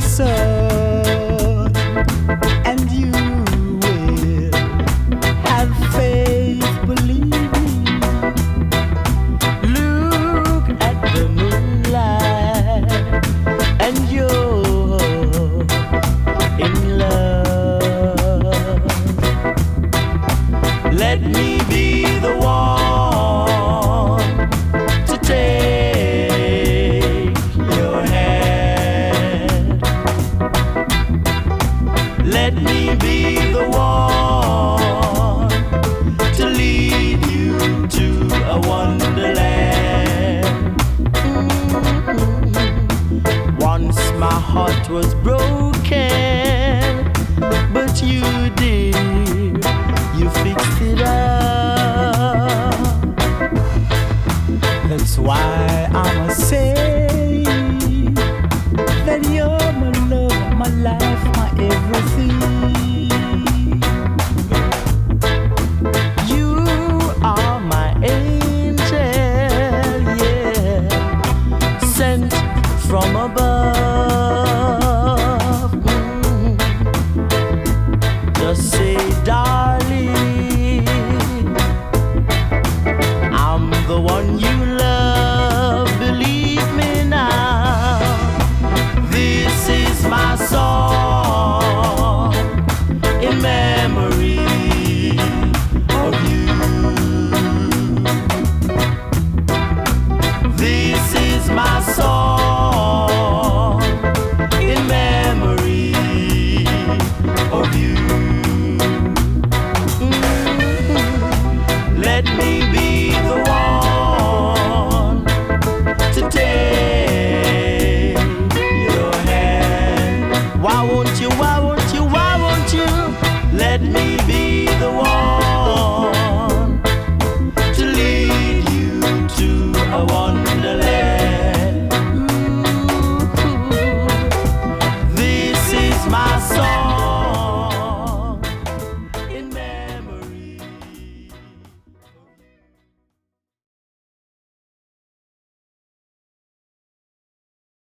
sun, and you will have faith, believe me. Look at the moonlight, and you're in love. Let me be the one to take your hand. Let me be the one to lead you to a wonderland. Once my heart was broken, but you did, you fixed it up. That's why I must say that you're my love, my life, my everything. You are my angel, yeah, sent from above. Just say, darling, I'm the one you love, believe me now. This is my song.